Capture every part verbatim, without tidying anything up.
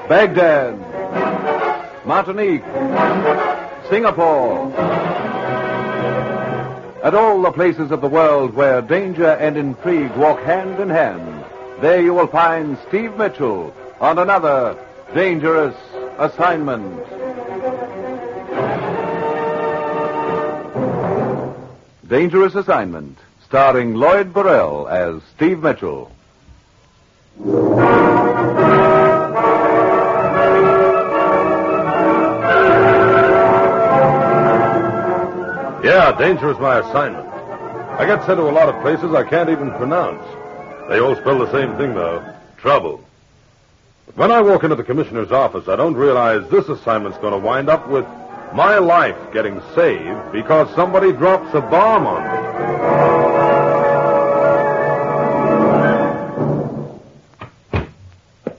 Baghdad, Martinique, Singapore. At all the places of the world where danger and intrigue walk hand in hand, there you will find Steve Mitchell on another dangerous assignment. Dangerous Assignment, starring Lloyd Burrell as Steve Mitchell. Yeah, danger is my assignment. I get sent to a lot of places I can't even pronounce. They all spell the same thing, though. Trouble. But when I walk into the commissioner's office, I don't realize this assignment's going to wind up with my life getting saved because somebody drops a bomb on me.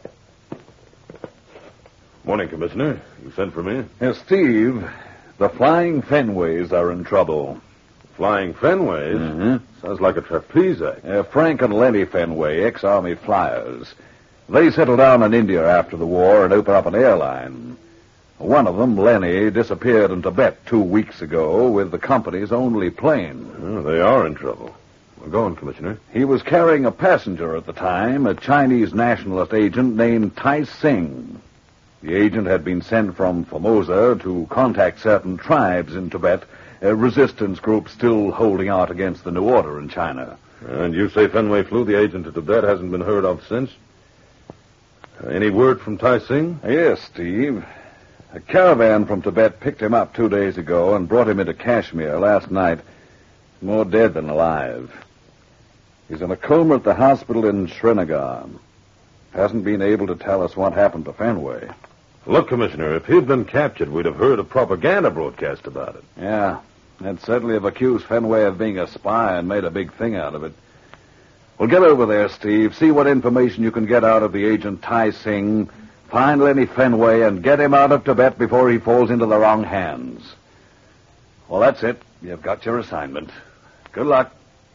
Morning, Commissioner. You sent for me? Yes, Steve, the Flying Fenways are in trouble. Flying Fenways? Mm-hmm. Sounds like a trapeze act. Uh, Frank and Lenny Fenway, ex-Army flyers. They settled down in India after the war and opened up an airline. One of them, Lenny, disappeared in Tibet two weeks ago with the company's only plane. Oh, they are in trouble. Well, go on, Commissioner. He was carrying a passenger at the time, a Chinese nationalist agent named Tai Sing. The agent had been sent from Formosa to contact certain tribes in Tibet, uh, resistance groups still holding out against the new order in China. And you say Fenway flew the agent to Tibet, hasn't been heard of since? Uh, any word from Tai Sing? Yes, Steve. A caravan from Tibet picked him up two days ago and brought him into Kashmir last night, more dead than alive. He's in a coma at the hospital in Srinagar. Hasn't been able to tell us what happened to Fenway. Look, Commissioner, if he'd been captured, we'd have heard a propaganda broadcast about it. Yeah, they'd certainly have accused Fenway of being a spy and made a big thing out of it. Well, get over there, Steve. See what information you can get out of the agent Tai Sing. Find Lenny Fenway and get him out of Tibet before he falls into the wrong hands. Well, that's it. You've got your assignment. Good luck.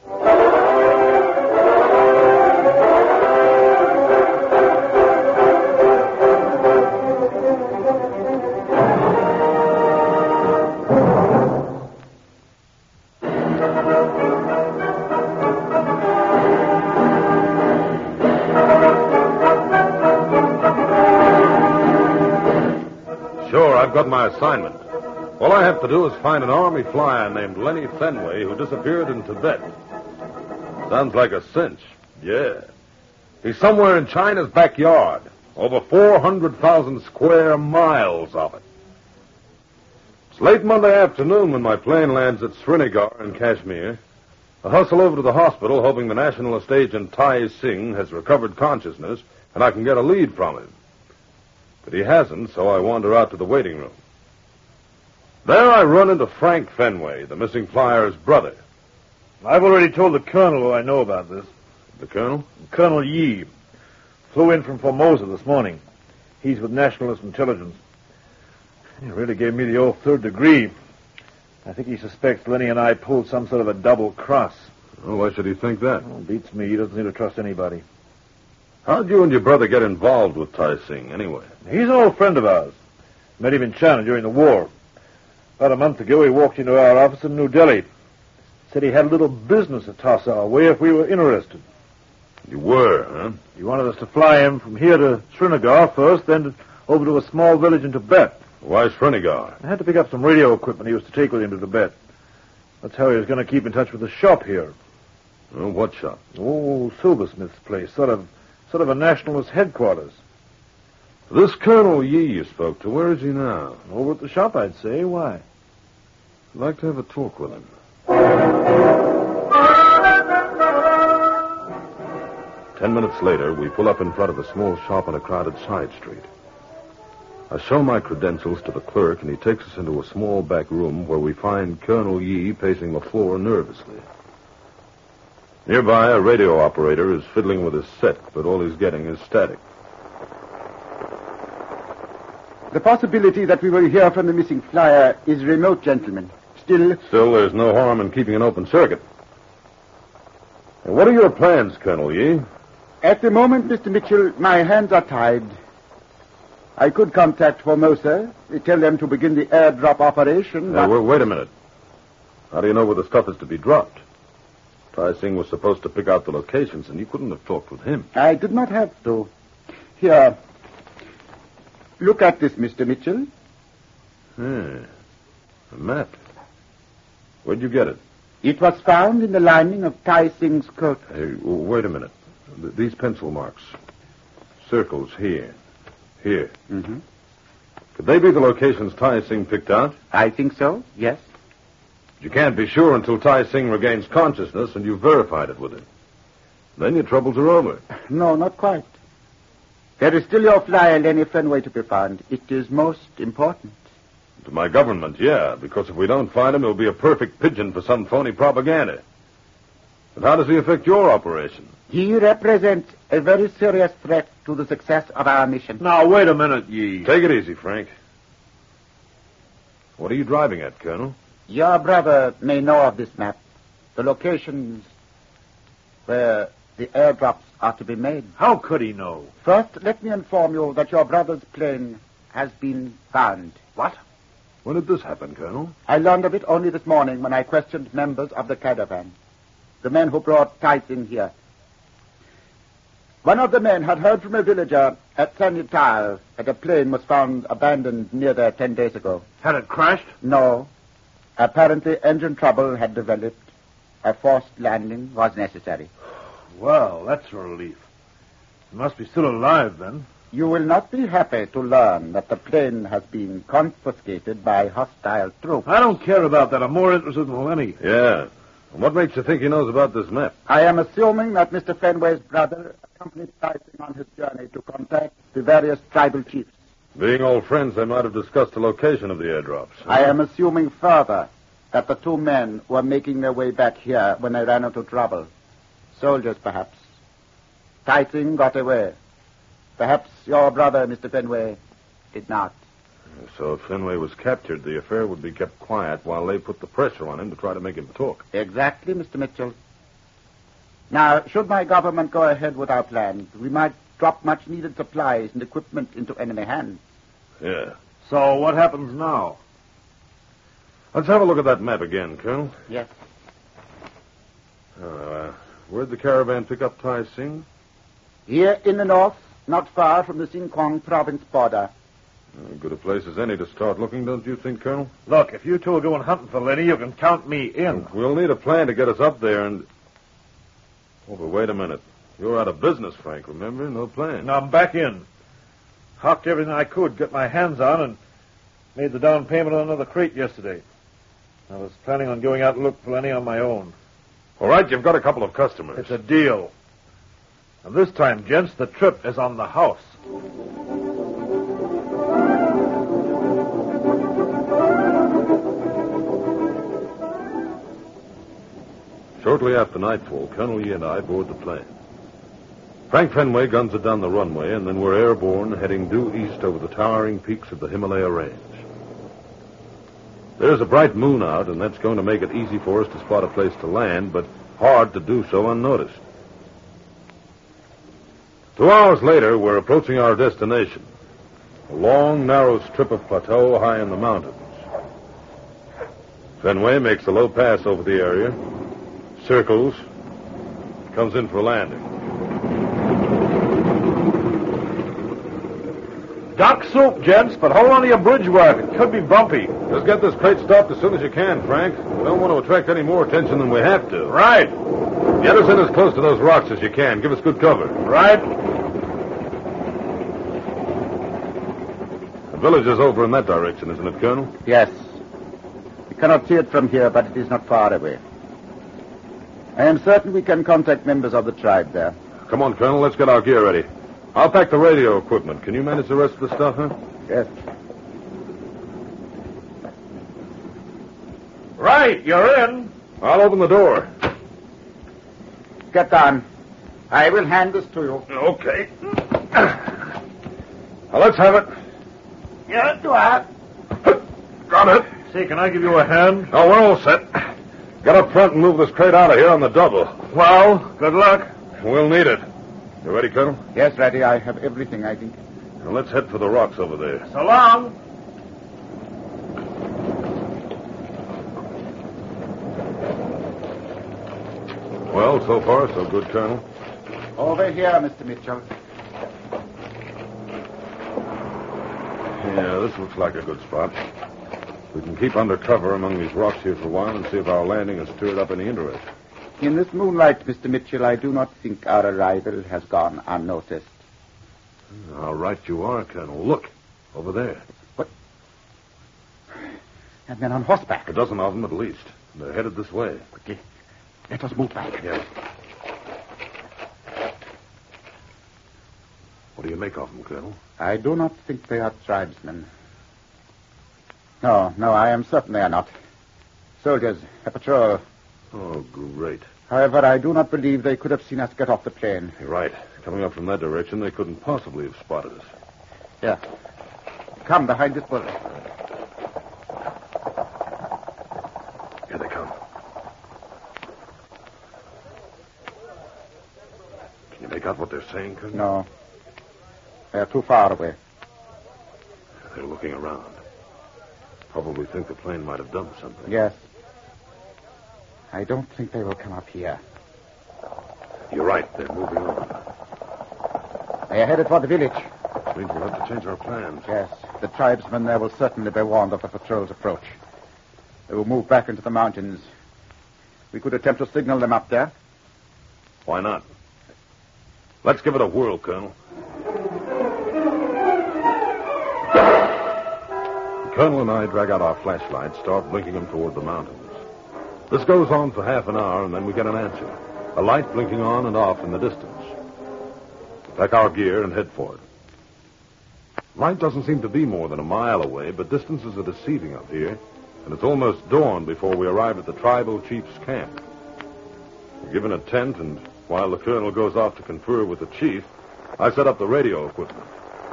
I've got my assignment. All I have to do is find an Army flyer named Lenny Fenway who disappeared in Tibet. Sounds like a cinch. Yeah. He's somewhere in China's backyard. Over four hundred thousand square miles of it. It's late Monday afternoon when my plane lands at Srinagar in Kashmir. I hustle over to the hospital hoping the nationalist agent Tai Sing has recovered consciousness and I can get a lead from him. But he hasn't, so I wander out to the waiting room. There I run into Frank Fenway, the missing flyer's brother. I've already told the colonel who I know about this. The colonel? Colonel Yee. Flew in from Formosa this morning. He's with Nationalist Intelligence. He really gave me the old third degree. I think he suspects Lenny and I pulled some sort of a double cross. Oh, why should he think that? Well, beats me. He doesn't seem to trust anybody. How'd you and your brother get involved with Tai Sing, anyway? He's an old friend of ours. Met him in China during the war. About a month ago, he walked into our office in New Delhi. Said he had a little business to toss our way if we were interested. You were, huh? He wanted us to fly him from here to Srinagar first, then to, over to a small village in Tibet. Why Srinagar? I had to pick up some radio equipment he was to take with him to Tibet. That's how he was going to keep in touch with the shop here. Oh, what shop? Oh, silversmith's place. Sort of... Sort of a nationalist headquarters. This Colonel Yee you spoke to, where is he now? Over at the shop, I'd say. Why? I'd like to have a talk with him. Ten minutes later, we pull up in front of a small shop on a crowded side street. I show my credentials to the clerk, and he takes us into a small back room where we find Colonel Yee pacing the floor nervously. Nearby, a radio operator is fiddling with his set, but all he's getting is static. The possibility that we will hear from the missing flyer is remote, gentlemen. Still... Still, there's no harm in keeping an open circuit. And what are your plans, Colonel Yee? At the moment, Mister Mitchell, my hands are tied. I could contact Formosa, tell them to begin the airdrop operation. Uh, but... wait, wait a minute. How do you know where the stuff is to be dropped? Tai Sing was supposed to pick out the locations, and you couldn't have talked with him. I did not have to. Here. Look at this, Mister Mitchell. Hmm. A map. Where'd you get it? It was found in the lining of Tai Sing's coat. Hey, wait a minute. Th- these pencil marks. Circles here. Here. Mm-hmm. Could they be the locations Tai Sing picked out? I think so, yes. You can't be sure until Tai Sing regains consciousness and you've verified it with him. Then your troubles are over. No, not quite. There is still your flyer, Lenny Fenway, to be found. It is most important. To my government, yeah, because if we don't find him, he'll be a perfect pigeon for some phony propaganda. But how does he affect your operation? He represents a very serious threat to the success of our mission. Now, wait a minute, ye. Take it easy, Frank. What are you driving at, Colonel? Your brother may know of this map, the locations where the airdrops are to be made. How could he know? First, let me inform you that your brother's plane has been found. What? When did this happen, Colonel? I learned of it only this morning when I questioned members of the caravan, the men who brought Tai Sing here. One of the men had heard from a villager at Sanitar that a plane was found abandoned near there ten days ago. Had it crashed? No. Apparently, engine trouble had developed. A forced landing was necessary. Well, that's a relief. He must be still alive, then. You will not be happy to learn that the plane has been confiscated by hostile troops. I don't care about that. I'm more interested in Lenny. Yeah. And what makes you think he knows about this map? I am assuming that Mister Fenway's brother accompanied Tai Sing on his journey to contact the various tribal chiefs. Being old friends, they might have discussed the location of the airdrops. I am assuming further that the two men were making their way back here when they ran into trouble. Soldiers, perhaps. Tai Sing got away. Perhaps your brother, Mister Fenway, did not. So if Fenway was captured, the affair would be kept quiet while they put the pressure on him to try to make him talk. Exactly, Mister Mitchell. Now, should my government go ahead with our plans, we might drop much-needed supplies and equipment into enemy hands. Yeah. So what happens now? Let's have a look at that map again, Colonel. Yes. Uh, where'd the caravan pick up Tai Sing? Here in the north, not far from the Sinquang province border. Uh, good a place as any to start looking, don't you think, Colonel? Look, if you two are going hunting for Lenny, you can count me in. We'll need a plan to get us up there and... Oh, but wait a minute. You're out of business, Frank, remember? No plan. Now I'm back in. Hocked everything I could get my hands on and made the down payment on another crate yesterday. I was planning on going out and look for Lenny on my own. All right, you've got a couple of customers. It's a deal. And this time, gents, the trip is on the house. Shortly after nightfall, Colonel Yee and I board the plane. Frank Fenway guns it down the runway, and then we're airborne, heading due east over the towering peaks of the Himalaya Range. There's a bright moon out, and that's going to make it easy for us to spot a place to land, but hard to do so unnoticed. Two hours later, we're approaching our destination, a long, narrow strip of plateau high in the mountains. Fenway makes a low pass over the area, circles, comes in for landing. Dock soup, gents, but hold on to your bridge work. It could be bumpy. Just get this crate stopped as soon as you can, Frank. We don't want to attract any more attention than we have to. Right. Get us in as close to those rocks as you can. Give us good cover. Right. The village is over in that direction, isn't it, Colonel? Yes. We cannot see it from here, but it is not far away. I am certain we can contact members of the tribe there. Come on, Colonel. Let's get our gear ready. I'll pack the radio equipment. Can you manage the rest of the stuff, huh? Yes. Right, you're in. I'll open the door. Get down. I will hand this to you. Okay. Now, let's have it. Yeah, do I? Got it. Say, can I give you a hand? Oh, we're all set. Get up front and move this crate out of here on the double. Well, good luck. We'll need it. You ready, Colonel? Yes, ready. I have everything, I think. Now let's head for the rocks over there. So long. Well, so far, so good, Colonel. Over here, Mister Mitchell. Yeah, this looks like a good spot. We can keep under cover among these rocks here for a while and see if our landing has stirred up any interest. In this moonlight, Mister Mitchell, I do not think our arrival has gone unnoticed. How right you are, Colonel. Look, over there. What? And men on horseback. A dozen of them at least. They're headed this way. Okay. Let us move back. Yeah. What do you make of them, Colonel? I do not think they are tribesmen. No, no, I am certain they are not. Soldiers, a patrol. Oh, great. However, I do not believe they could have seen us get off the plane. You're right. Coming up from that direction, they couldn't possibly have spotted us. Here. Come behind this building. Here they come. Can you make out what they're saying, Colonel? No. They are too far away. They're looking around. Probably think the plane might have done something. Yes. I don't think they will come up here. You're right. They're moving on. They are headed for the village. Which means we'll have to change our plans. Yes. The tribesmen there will certainly be warned of the patrol's approach. They will move back into the mountains. We could attempt to signal them up there. Why not? Let's give it a whirl, Colonel. The Colonel and I drag out our flashlights, start blinking them toward the mountains. This goes on for half an hour, and then we get an answer. A light blinking on and off in the distance. We pack our gear and head for it. Light doesn't seem to be more than a mile away, but distances are deceiving up here, and it's almost dawn before we arrive at the tribal chief's camp. We're given a tent, and while the Colonel goes off to confer with the chief, I set up the radio equipment.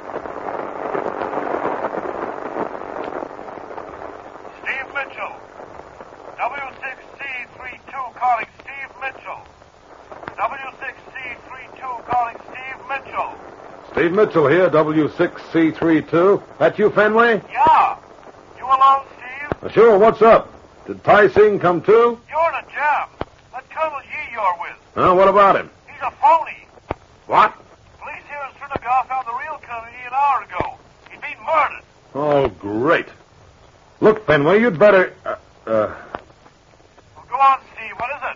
Steve Mitchell. W six C thirty-two calling Steve Mitchell. W six C thirty-two calling Steve Mitchell. Steve Mitchell here, W six C thirty-two. That you, Fenway? Yeah. You alone, Steve? Uh, sure, what's up? Did Tai Sing come too? You're in a jam. That Colonel Yee you're with. Huh, what about him? He's a phony. What? Police here in Srinagar found the real Colonel Yee an hour ago. He'd been murdered. Oh, great. Look, Fenway, you'd better... Uh, uh... Well, go on, Steve. What is it?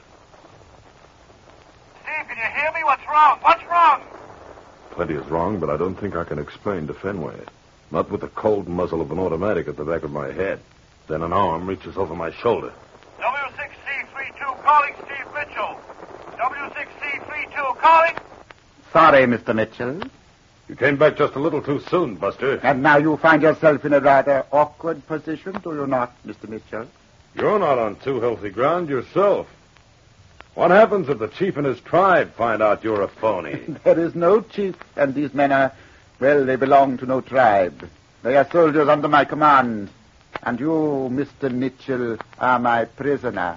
Steve, can you hear me? What's wrong? What's wrong? Plenty is wrong, but I don't think I can explain to Fenway. Not with the cold muzzle of an automatic at the back of my head. Then an arm reaches over my shoulder. W six C thirty-two calling Steve Mitchell. W six C thirty-two calling. Sorry, Mister Mitchell. You came back just a little too soon, Buster. And now you find yourself in a rather awkward position, do you not, Mister Mitchell? You're not on too healthy ground yourself. What happens if the chief and his tribe find out you're a phony? There is no chief, and these men are, well, they belong to no tribe. They are soldiers under my command. And you, Mister Mitchell, are my prisoner.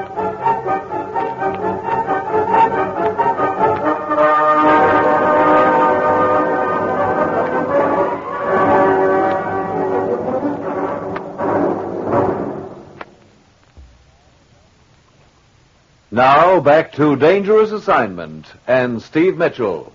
Now, back to Dangerous Assignment and Steve Mitchell.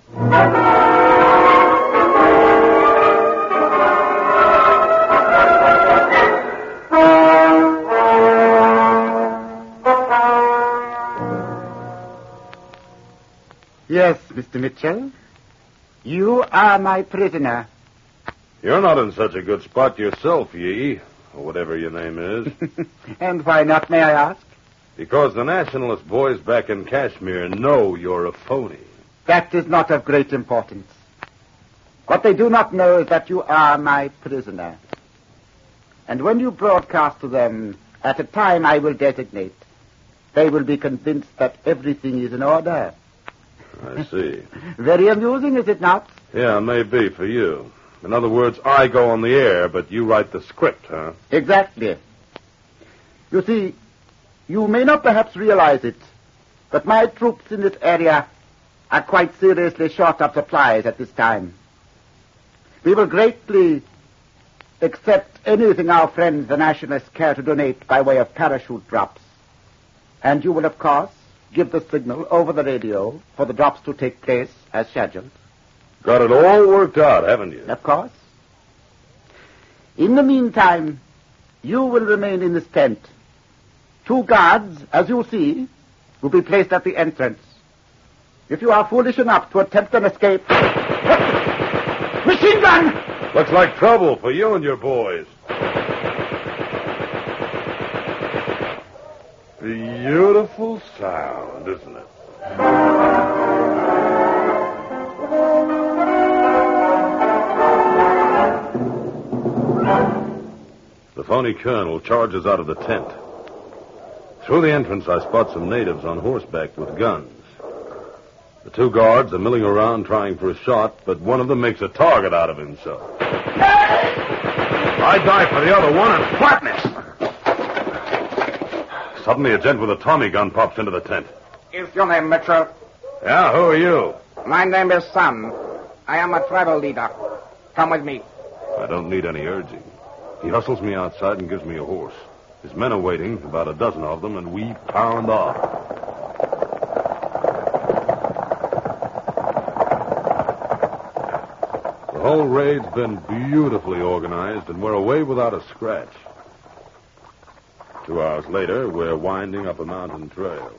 Yes, Mister Mitchell. You are my prisoner. You're not in such a good spot yourself, Yee, or whatever your name is. And why not, may I ask? Because the nationalist boys back in Kashmir know you're a phony. That is not of great importance. What they do not know is that you are my prisoner. And when you broadcast to them at a time I will designate, they will be convinced that everything is in order. I see. Very amusing, is it not? Yeah, maybe for you. In other words, I go on the air, but you write the script, huh? Exactly. You see, you may not perhaps realize it, but my troops in this area are quite seriously short of supplies at this time. We will greatly accept anything our friends, the nationalists, care to donate by way of parachute drops. And you will, of course, give the signal over the radio for the drops to take place as scheduled. Got it all worked out, haven't you? Of course. In the meantime, you will remain in this tent. Two guards, as you see, will be placed at the entrance. If you are foolish enough to attempt an escape... Machine gun! Looks like trouble for you and your boys. Beautiful sound, isn't it? The phony colonel charges out of the tent. Through the entrance, I spot some natives on horseback with guns. The two guards are milling around trying for a shot, but one of them makes a target out of himself. I dive for the other one and flatness. Suddenly, a gent with a Tommy gun pops into the tent. Is your name Mitchell? Yeah, who are you? My name is Sun. I am a tribal leader. Come with me. I don't need any urging. He hustles me outside and gives me a horse. His men are waiting, about a dozen of them, and we pound off. The whole raid's been beautifully organized, and we're away without a scratch. Two hours later, we're winding up a mountain trail.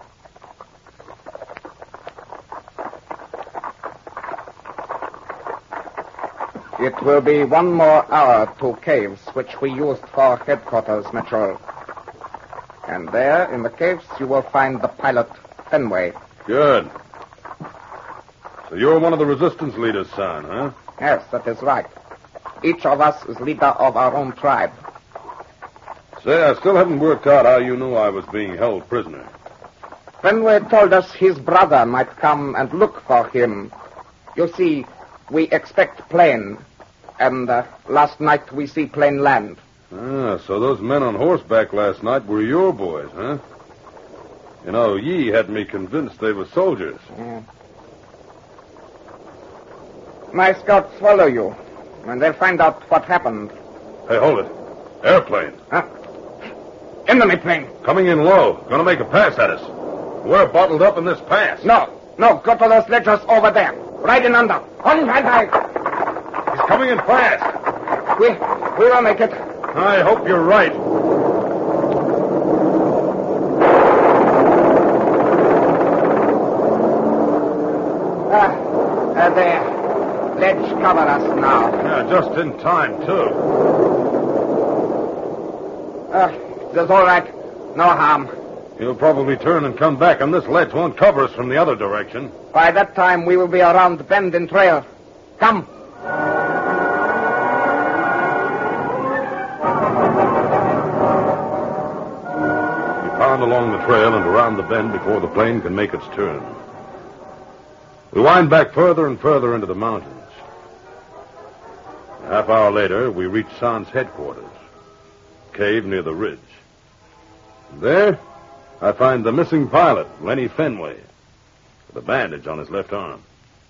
It will be one more hour to caves, which we used for headquarters, Mitchell. And there, in the caves, you will find the pilot, Fenway. Good. So you're one of the resistance leaders, son, huh? Yes, that is right. Each of us is leader of our own tribe. Say, I still haven't worked out how you knew I was being held prisoner. Fenway told us his brother might come and look for him. You see, we expect plane, and uh, last night we see plane land. Ah, so those men on horseback last night were your boys, huh? You know, Yee had me convinced they were soldiers. Yeah. My scouts follow you, and they'll find out what happened. Hey, hold it. Airplane. Huh? Enemy plane. Coming in low. Gonna make a pass at us. We're bottled up in this pass. No, no, go to those ledges over there. Right in under. On high high. He's coming in fast. We, we will make it. I hope you're right. Ah, uh, there. Ledge cover us now. Yeah, just in time, too. Uh, that's all right. No harm. He'll probably turn and come back, and this ledge won't cover us from the other direction. By that time, we will be around the bend in trail. Come. We pound along the trail and around the bend before the plane can make its turn. We wind back further and further into the mountains. A half hour later, we reach San's headquarters, cave near the ridge. And there, I find the missing pilot, Lenny Fenway, with a bandage on his left arm.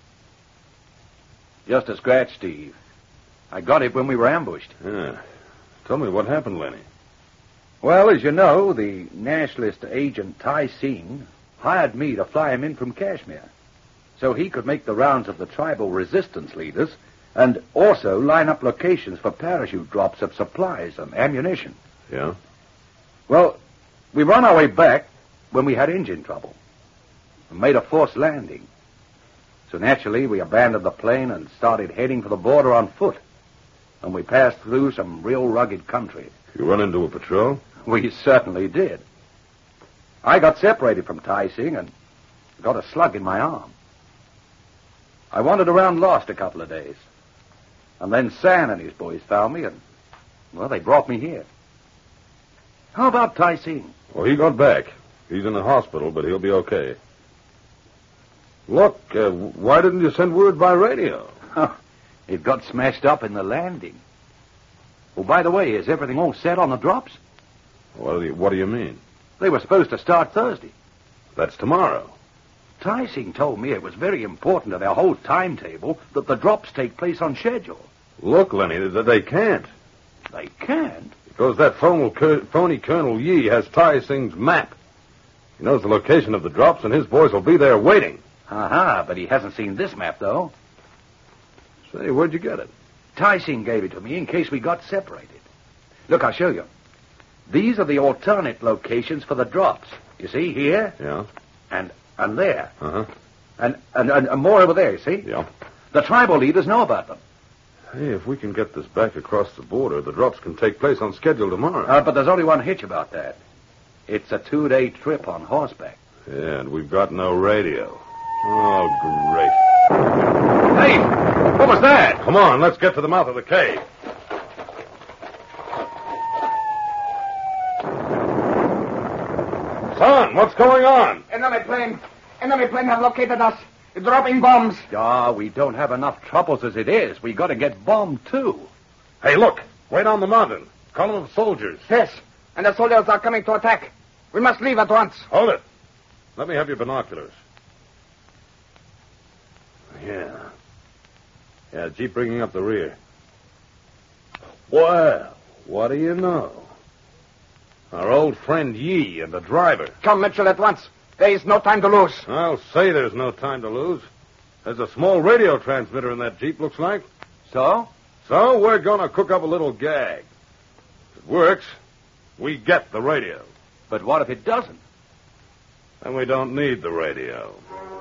Just a scratch, Steve. I got it when we were ambushed. Yeah. Tell me what happened, Lenny. Well, as you know, the nationalist agent Tai Sing hired me to fly him in from Kashmir so he could make the rounds of the tribal resistance leaders and also line up locations for parachute drops of supplies and ammunition. Yeah? Well, we were on our way back when we had engine trouble and made a forced landing. So naturally, we abandoned the plane and started heading for the border on foot. And we passed through some real rugged country. You run into a patrol? We certainly did. I got separated from Tai Sing and got a slug in my arm. I wandered around lost a couple of days. And then San and his boys found me and, well, they brought me here. How about Tai Sing? Well, he got back. He's in the hospital, but he'll be okay. Look, uh, why didn't you send word by radio? It got smashed up in the landing. Oh, by the way, is everything all set on the drops? What do you, what do you mean? They were supposed to start Thursday. That's tomorrow. Tysing told me it was very important to their whole timetable that the drops take place on schedule. Look, Lenny, th- they can't. They can't. Because that phony, phony Colonel Yee has Tai Sing's map. He knows the location of the drops, and his boys will be there waiting. Aha, but he hasn't seen this map, though. Say, where'd you get it? Tysing gave it to me in case we got separated. Look, I'll show you. These are the alternate locations for the drops. You see, here? Yeah. And and there. Uh-huh. And, and, and, and more over there, you see? Yeah. The tribal leaders know about them. Hey, if we can get this back across the border, the drops can take place on schedule tomorrow. Uh, but there's only one hitch about that. It's a two-day trip on horseback. Yeah, and we've got no radio. Oh, great. Hey, what was that? Come on, let's get to the mouth of the cave. Son, what's going on? Enemy plane. Enemy plane have located us. Dropping bombs. Ah, we don't have enough troubles as it is. We got to get bombed, too. Hey, look. Way down the mountain. Column of soldiers. Yes, and the soldiers are coming to attack. We must leave at once. Hold it. Let me have your binoculars. Yeah. Yeah, Jeep bringing up the rear. Well, what do you know? Our old friend Yee and the driver. Come, Mitchell, at once. There is no time to lose. I'll say there's no time to lose. There's a small radio transmitter in that Jeep, looks like. So? So we're going to cook up a little gag. If it works, we get the radio. But what if it doesn't? Then we don't need the radio.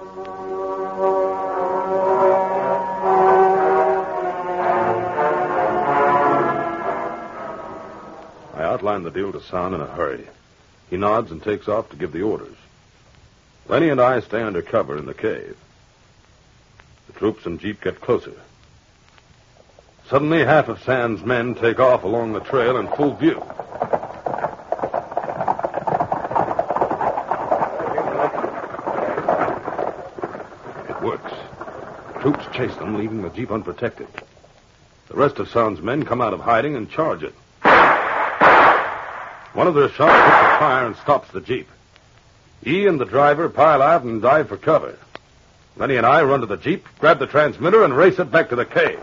I outline the deal to San in a hurry. He nods and takes off to give the orders. Lenny and I stay under cover in the cave. The troops and Jeep get closer. Suddenly, half of San's men take off along the trail in full view. It works. The troops chase them, leaving the Jeep unprotected. The rest of San's men come out of hiding and charge it. One of their shots hits the fire and stops the Jeep. He and the driver pile out and dive for cover. Lenny and I run to the Jeep, grab the transmitter, and race it back to the cave.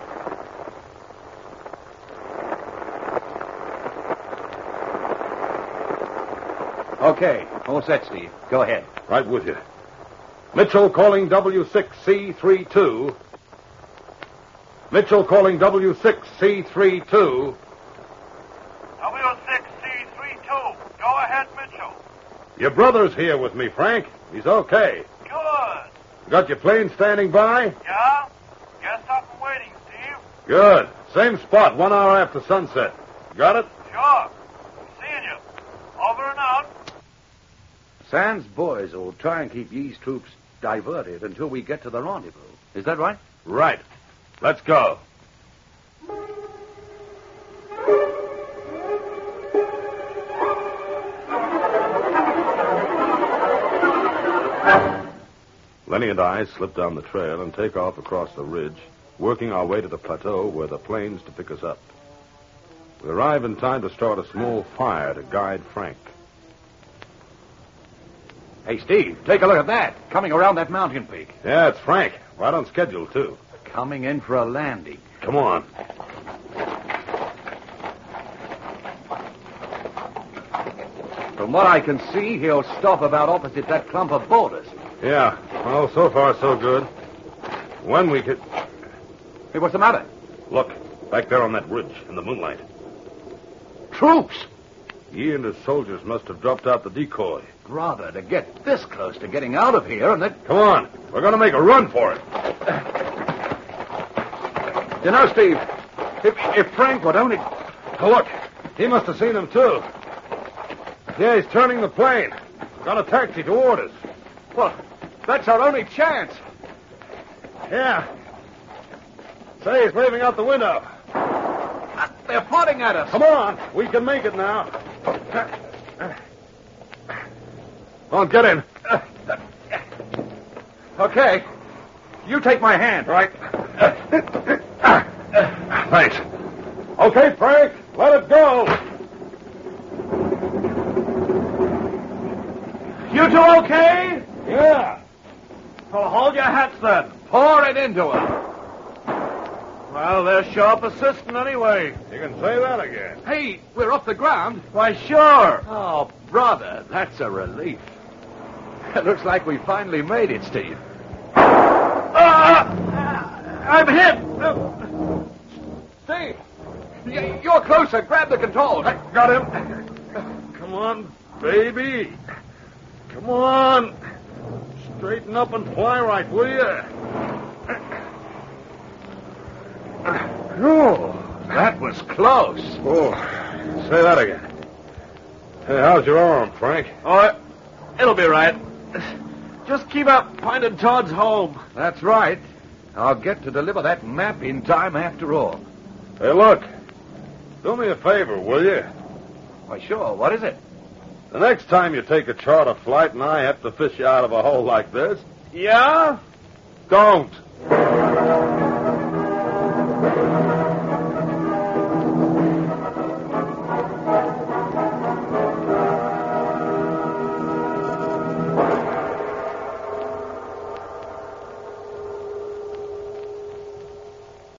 Okay, all set, Steve. Go ahead. Right with you. Mitchell calling W six C thirty-two. Mitchell calling W six C thirty-two. W six C thirty-two. Go ahead, Mitchell. Your brother's here with me, Frank. He's okay. Good. Got your plane standing by? Yeah? Guess I'm waiting, Steve. Good. Same spot, one hour after sunset. Got it? Sure. Seeing you. Over and out. San's boys will try and keep Yee's troops diverted until we get to the rendezvous. Is that right? Right. Let's go. Lenny and I slip down the trail and take off across the ridge, working our way to the plateau where the plane's to pick us up. We arrive in time to start a small fire to guide Frank. Hey, Steve, take a look at that. Coming around that mountain peak. Yeah, it's Frank. Right on schedule, too. Coming in for a landing. Come on. From what I can see, he'll stop about opposite that clump of boulders. Yeah. Well, so far, so good. When we could... Hey, what's the matter? Look, back there on that ridge in the moonlight. Troops! He and his soldiers must have dropped out the decoy. Brother, to get this close to getting out of here and then... Come on. We're going to make a run for it. You know, Steve, if, if Frank would only... Oh, look. He must have seen them, too. Yeah, he's turning the plane. Got a taxi toward us. Well, that's our only chance. Yeah. Say, he's waving out the window. They're pointing at us. Come on. We can make it now. Come on, get in. Okay. You take my hand. Right. Thanks. Okay, Frank. Let it go. You two okay? Yeah. Well, hold your hats then. Pour it into her. Well, they're sure persistent anyway. You can say that again. Hey, we're off the ground. Why, sure. Oh, brother, that's a relief. It looks like we finally made it, Steve. Ah! I'm hit. Steve, y- you're closer. Grab the controls. I got him. Come on, baby. Come on. Straighten up and fly right, will you? Oh, that was close. Oh, say that again. Hey, how's your arm, Frank? Oh, it'll be right. Just keep up pointed towards home. That's right. I'll get to deliver that map in time after all. Hey, look. Do me a favor, will you? Why, sure. What is it? The next time you take a charter flight and I have to fish you out of a hole like this, Yeah? don't.